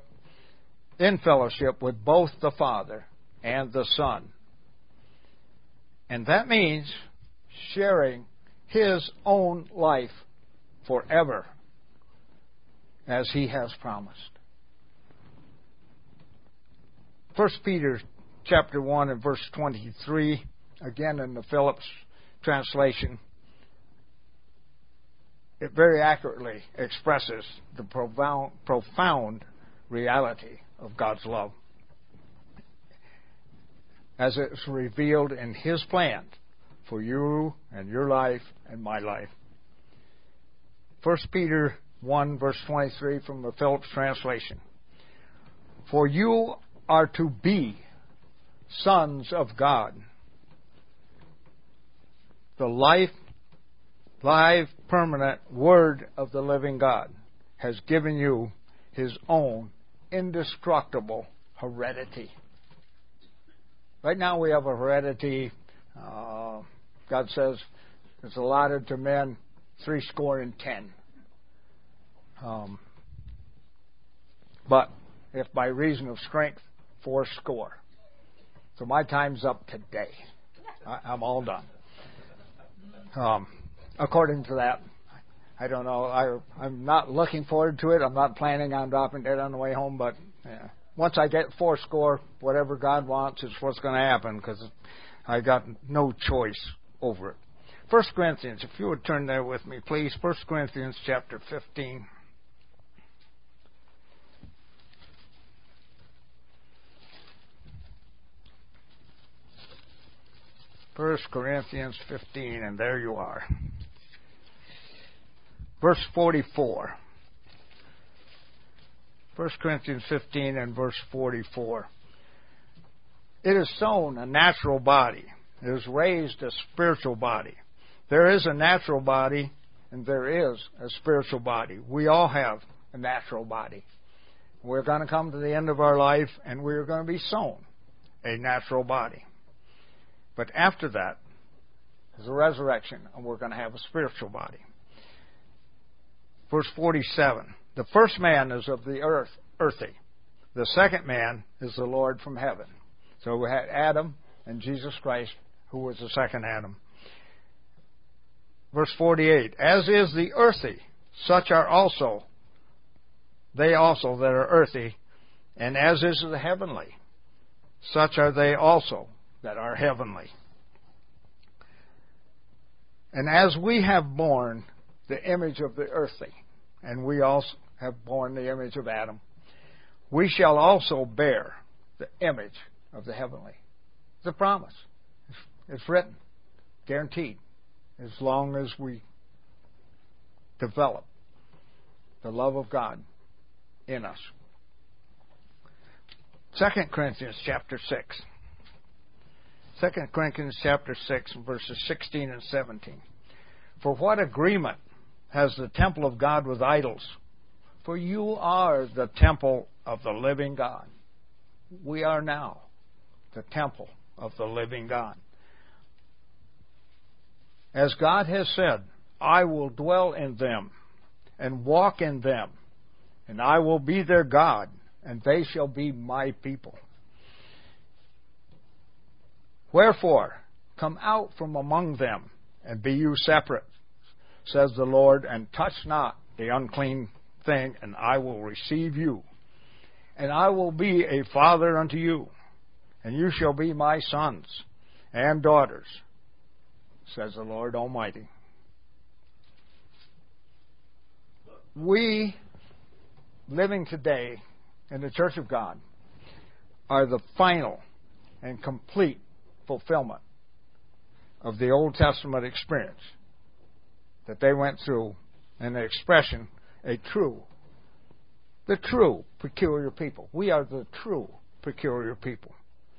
with both the Father and the Son. And that means sharing His own life forever, as He has promised." 1 Peter chapter 1 and verse 23, again in the Phillips translation, it very accurately expresses the profound reality of God's love as it's revealed in His plan for you and your life and my life. 1 Peter 1 verse 23 from the Phillips translation. "For you are to be sons of God, the live, permanent Word of the living God has given you His own indestructible heredity. Right now we have a heredity, God says, it's allotted to men 70. But if by reason of strength, 80. So my time's up today. I'm all done. According to that, I don't know. I'm not looking forward to it. I'm not planning on dropping dead on the way home. But once I get 80, whatever God wants is what's going to happen, because I got no choice over it. 1 Corinthians, if you would turn there with me, please. 1 Corinthians chapter 15. 1 Corinthians 15, and there you are. Verse 44. 1 Corinthians 15 and verse 44. It is sown a natural body. It is raised a spiritual body. There is a natural body and there is a spiritual body. We all have a natural body. We're going to come to the end of our life and we're going to be sown a natural body. But after that is a resurrection, and we're going to have a spiritual body. Verse 47. The first man is of the earth, earthy. The second man is the Lord from heaven. So we had Adam and Jesus Christ, who was the second Adam. Verse 48. As is the earthy, such are also they also that are earthy, and as is the heavenly, such are they also that are heavenly. And as we have borne the image of the earthly, and we also have borne the image of Adam, we shall also bear the image of the heavenly. It's a promise. It's written, guaranteed, as long as we develop the love of God in us. 2 Corinthians chapter 6. 2 Corinthians chapter 6, verses 16 and 17. For what agreement has the temple of God with idols? For you are the temple of the living God. We are now the temple of the living God. As God has said, I will dwell in them and walk in them, and I will be their God, and they shall be my people. Wherefore, come out from among them, and be you separate, says the Lord, and touch not the unclean thing, and I will receive you. And I will be a father unto you, and you shall be my sons and daughters, says the Lord Almighty. We, living today in the Church of God, are the final and complete fulfillment of the Old Testament experience that they went through in the expression, the true peculiar people. We are the true peculiar people.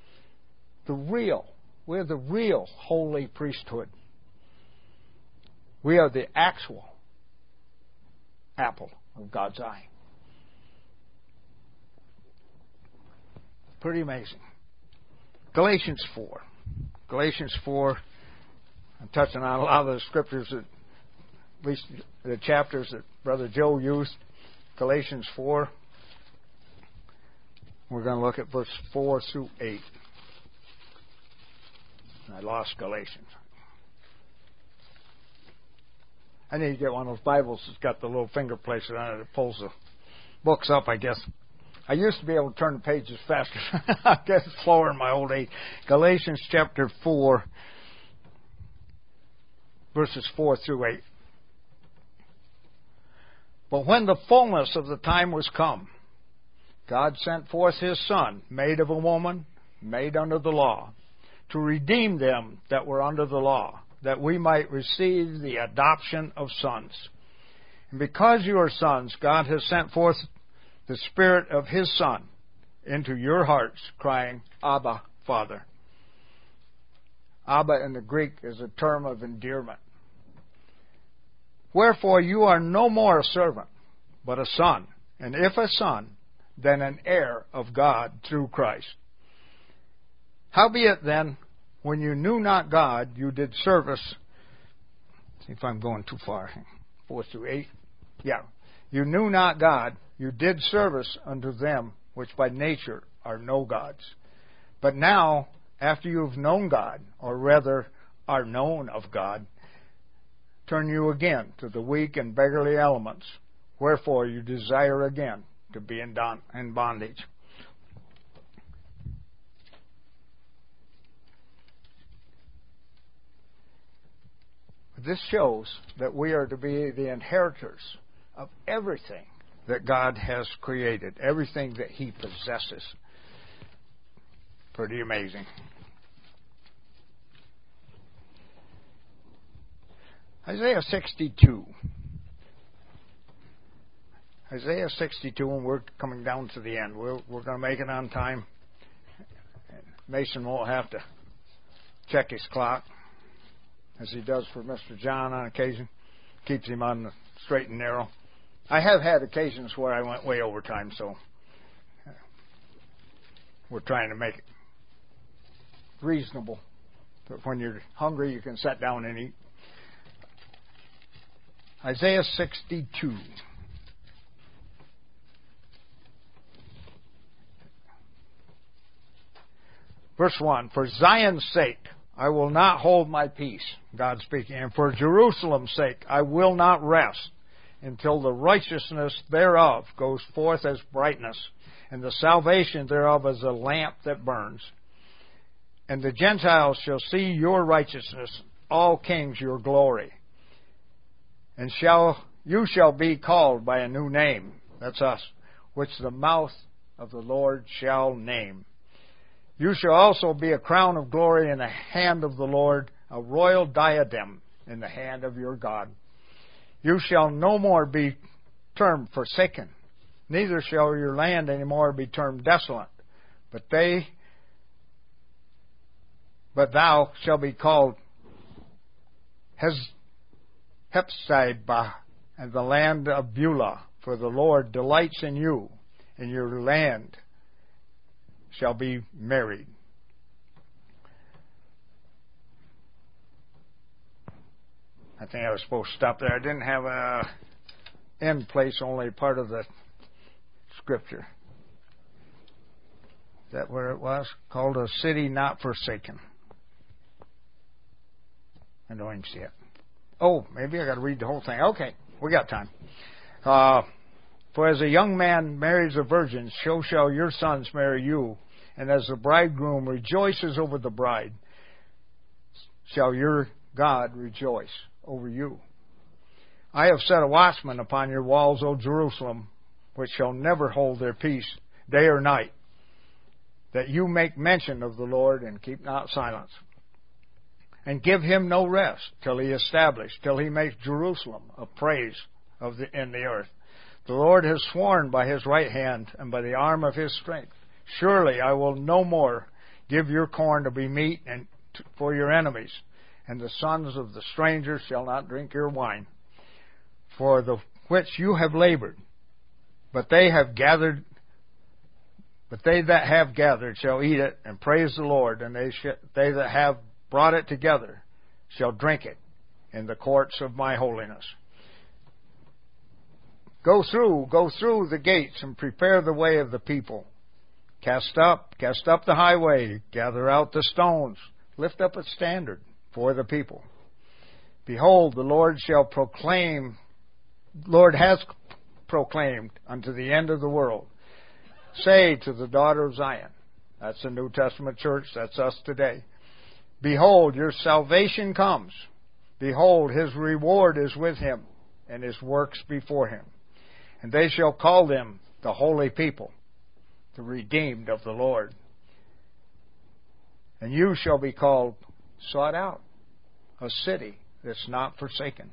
We're the real holy priesthood. We are the actual apple of God's eye. Pretty amazing. Galatians 4. Galatians 4, I'm touching on a lot of the scriptures, at least the chapters that Brother Joe used. Galatians 4. We're going to look at verse 4 through 8. I lost Galatians. I need to get one of those Bibles that's got the little finger placer on it that pulls the books up, I guess. I used to be able to turn the pages faster. I guess it's slower in my old age. Galatians chapter 4, verses 4 through 8. But when the fullness of the time was come, God sent forth His Son, made of a woman, made under the law, to redeem them that were under the law, that we might receive the adoption of sons. And because you are sons, God has sent forth the Spirit of His Son into your hearts, crying, Abba, Father. Abba in the Greek is a term of endearment. Wherefore you are no more a servant, but a son, and if a son, then an heir of God through Christ. Howbeit then, when you knew not God, you did service. See if I'm going too far. 4 through 8. Yeah. You knew not God, you did service unto them which by nature are no gods. But now, after you have known God, or rather are known of God, turn you again to the weak and beggarly elements. Wherefore you desire again to be in bondage. This shows that we are to be the inheritors of everything that God has created, everything that He possesses. Pretty amazing. Isaiah 62. Isaiah 62, and we're coming down to the end. We're going to make it on time. Mason won't have to check his clock, as he does for Mr. John on occasion. Keeps him on the straight and narrow. I have had occasions where I went way over time, so we're trying to make it reasonable. But when you're hungry, you can sit down and eat. Isaiah 62. Verse 1, for Zion's sake I will not hold my peace, God speaking, and for Jerusalem's sake I will not rest until the righteousness thereof goes forth as brightness, and the salvation thereof as a lamp that burns. And the Gentiles shall see your righteousness, all kings your glory. And you shall be called by a new name, that's us, which the mouth of the Lord shall name. You shall also be a crown of glory in the hand of the Lord, a royal diadem in the hand of your God. You shall no more be termed forsaken, neither shall your land any more be termed desolate, but thou shalt be called Hephzibah, and the land of Beulah, for the Lord delights in you, and your land shall be married. I think I was supposed to stop there. I didn't have a end place, only part of the scripture. Is that where it was? Called a city not forsaken. I don't even see it. Oh, maybe I got to read the whole thing. Okay, we got time. For as a young man marries a virgin, so shall your sons marry you. And as the bridegroom rejoices over the bride, shall your God rejoice over you. I have set a watchman upon your walls, O Jerusalem, which shall never hold their peace day or night, that you make mention of the Lord and keep not silence. And give him no rest till he establish, till he makes Jerusalem a praise in the earth. The Lord has sworn by his right hand and by the arm of his strength. Surely I will no more give your corn to be meat and for your enemies, and the sons of the strangers shall not drink your wine, for the which you have labored. But they that have gathered shall eat it and praise the Lord, and they that have brought it together shall drink it in the courts of my holiness. Go through the gates and prepare the way of the people. Cast up the highway, gather out the stones, lift up a standard for the people. Behold, the Lord has proclaimed unto the end of the world. Say to the daughter of Zion, that's the New Testament church, that's us today. Behold, your salvation comes. Behold, his reward is with him, and his works before him. And they shall call them the holy people, the redeemed of the Lord. And you shall be called sought out, a city that's not forsaken.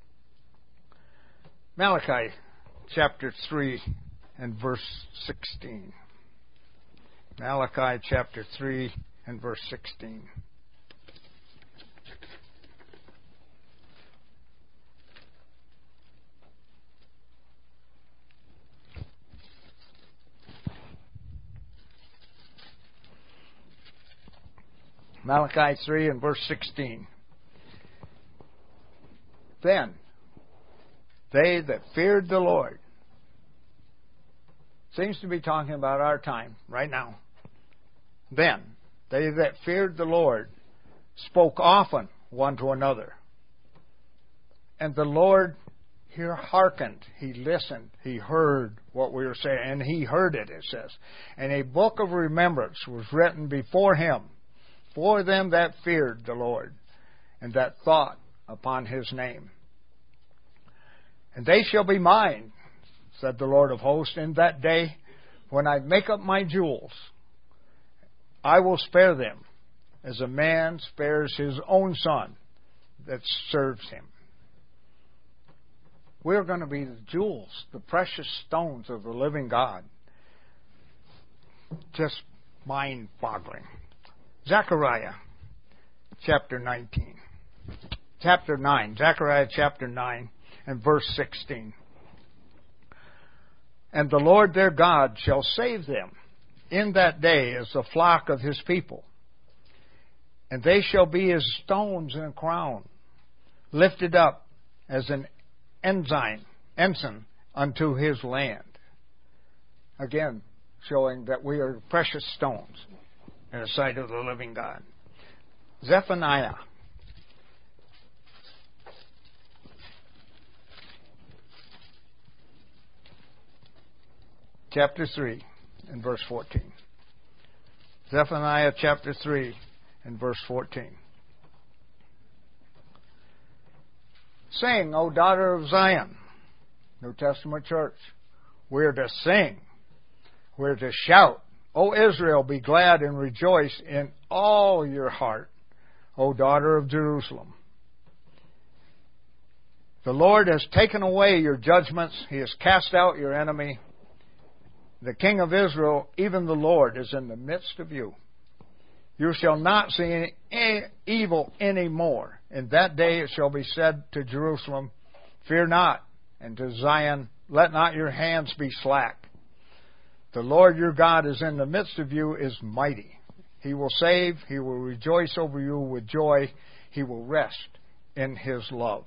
Malachi chapter 3 and verse 16. Malachi chapter 3 and verse 16. Malachi 3 and verse 16. Then they that feared the Lord. Seems to be talking about our time right now. Then they that feared the Lord spoke often one to another. And the Lord here hearkened. He listened. He heard what we were saying. And he heard it, it says. And a book of remembrance was written before him for them that feared the Lord and that thought upon his name. And they shall be mine, said the Lord of hosts, in that day when I make up my jewels. I will spare them as a man spares his own son that serves him. We're going to be the jewels, the precious stones of the living God. Just mind-boggling. Zechariah chapter 19. Chapter 9. Zechariah chapter 9 and verse 16. And the Lord their God shall save them in that day as the flock of his people. And they shall be as stones in a crown, lifted up as an ensign unto his land. Again, showing that we are precious stones in the sight of the living God. Zephaniah chapter 3 and verse 14. Zephaniah chapter 3 and verse 14. Sing, O daughter of Zion, New Testament church. We're to sing. We're to shout. O Israel, be glad and rejoice in all your heart, O daughter of Jerusalem. The Lord has taken away your judgments. He has cast out your enemy. The King of Israel, even the Lord, is in the midst of you. You shall not see any evil any more. In that day it shall be said to Jerusalem, fear not, and to Zion, let not your hands be slack. The Lord your God is in the midst of you, is mighty. He will save, he will rejoice over you with joy, he will rest in his love.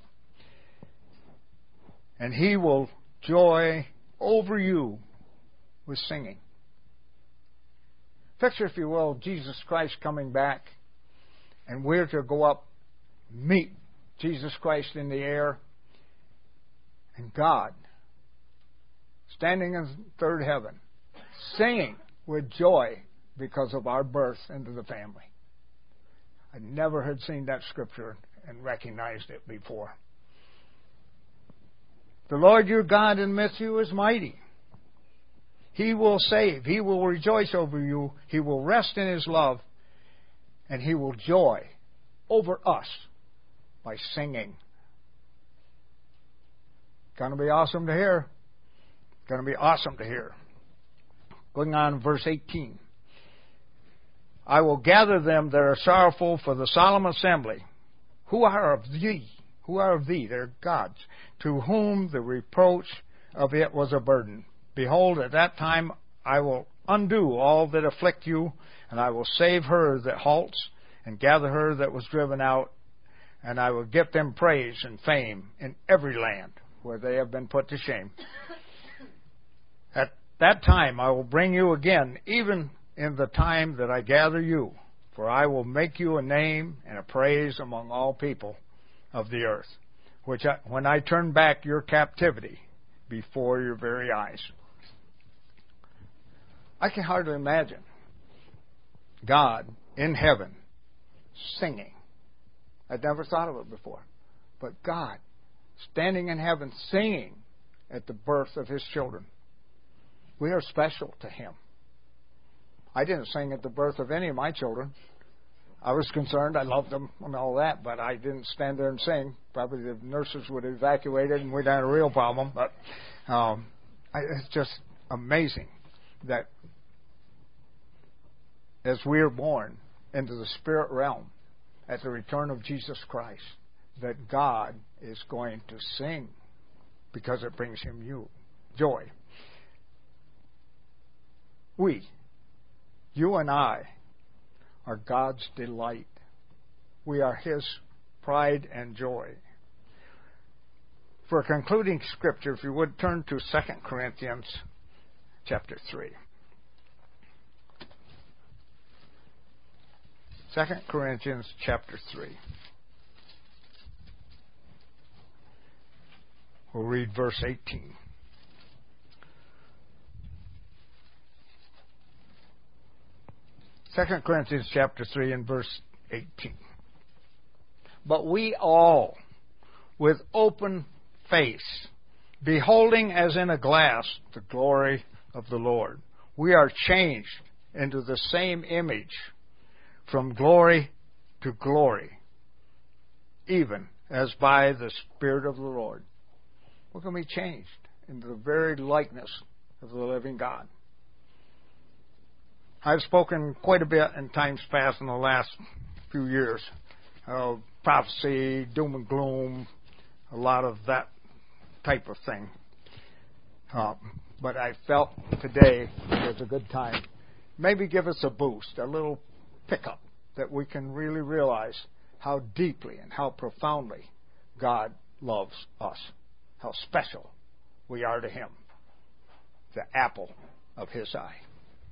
And he will joy over you with singing. Picture, if you will, Jesus Christ coming back, and we're to go up, meet Jesus Christ in the air, and God standing in third heaven, singing with joy because of our birth into the family. I never had seen that scripture and recognized it before. The Lord your God in the midst of you is mighty. He will save. He will rejoice over you. He will rest in his love. And he will joy over us by singing. Going to be awesome to hear. Going to be awesome to hear. Going on, verse 18. I will gather them that are sorrowful for the solemn assembly. Who are of thee? Who are of thee? They're gods. To whom the reproach of it was a burden. Behold, at that time I will undo all that afflict you, and I will save her that halts, and gather her that was driven out, and I will give them praise and fame in every land where they have been put to shame. At that time I will bring you again, even in the time that I gather you, for I will make you a name and a praise among all people of the earth, when I turn back your captivity before your very eyes. I can hardly imagine God in heaven singing. I'd never thought of it before. But God standing in heaven singing at the birth of his children. We are special to him. I didn't sing at the birth of any of my children. I was concerned. I loved them and all that, but I didn't stand there and sing. Probably the nurses would have evacuated and we'd had a real problem. But it's just amazing that as we are born into the spirit realm at the return of Jesus Christ, that God is going to sing because it brings him joy. We, you and I, are God's delight. We are His pride and joy. For a concluding scripture, if you would turn to 2 Corinthians chapter 3. 2 Corinthians chapter 3. We'll read verse 18. Second Corinthians chapter 3 and verse 18. But we all, with open face, beholding as in a glass the glory of the Lord, we are changed into the same image from glory to glory, even as by the Spirit of the Lord. We're going to be changed into the very likeness of the living God. I've spoken quite a bit in times past in the last few years. Prophecy, doom and gloom, a lot of that type of thing. But I felt today was a good time. Maybe give us a boost, a little pickup, that we can really realize how deeply and how profoundly God loves us, how special we are to Him, the apple of His eye.